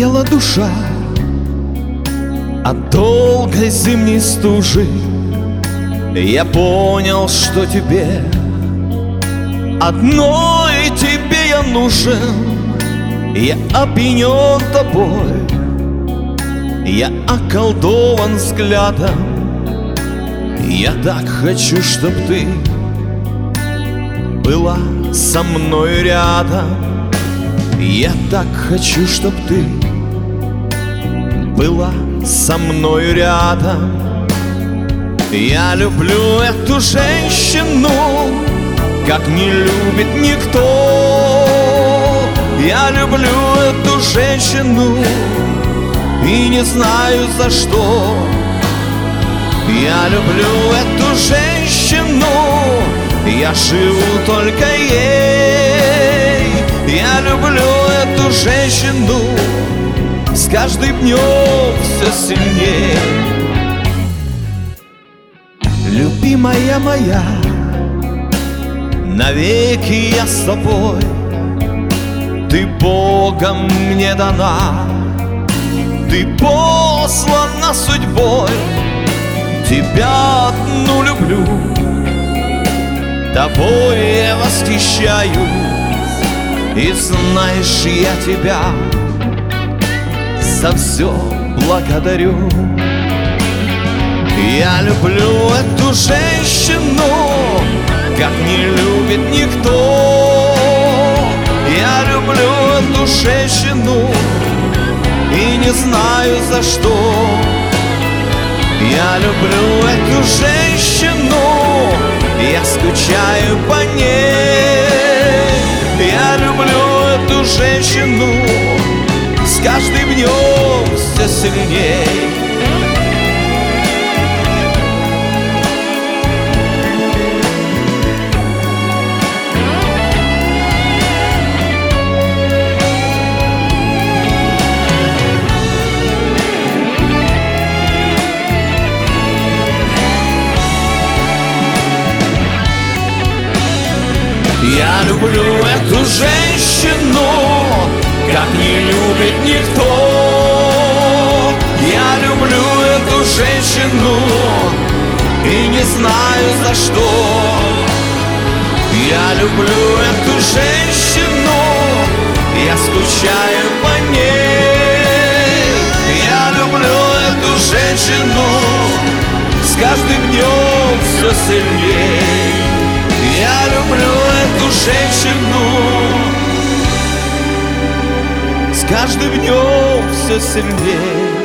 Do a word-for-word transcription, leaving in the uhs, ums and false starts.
Потемнела душа от долгой зимней стужи. Я понял, что тебе одной тебе я нужен. Я опьянен тобой, я околдован взглядом. Я так хочу, чтоб ты была со мной рядом. Я так хочу, чтоб ты была со мной рядом. Я люблю эту женщину, как не любит никто. Я люблю эту женщину и не знаю за что. Я люблю эту женщину, я живу только ей. Я люблю эту женщину, с каждым днем все сильнее. Любимая моя, навеки я с тобой. Ты Богом мне дана, ты послана судьбой. Тебя одну люблю, тобой я восхищаюсь. И знаешь, я тебя за все благодарю. Я люблю эту женщину, как не любит никто. Я люблю эту женщину и не знаю за что. Я люблю эту женщину, я скучаю по ней. Я люблю эту женщину, с каждым днем все сильней. Я люблю эту женщину, как не любит никто. Я люблю эту женщину и не знаю за что. Я люблю эту женщину, я скучаю по ней. Я люблю эту женщину, с каждым днем все сильней. Я люблю эту женщину, с каждым днем все сильнее.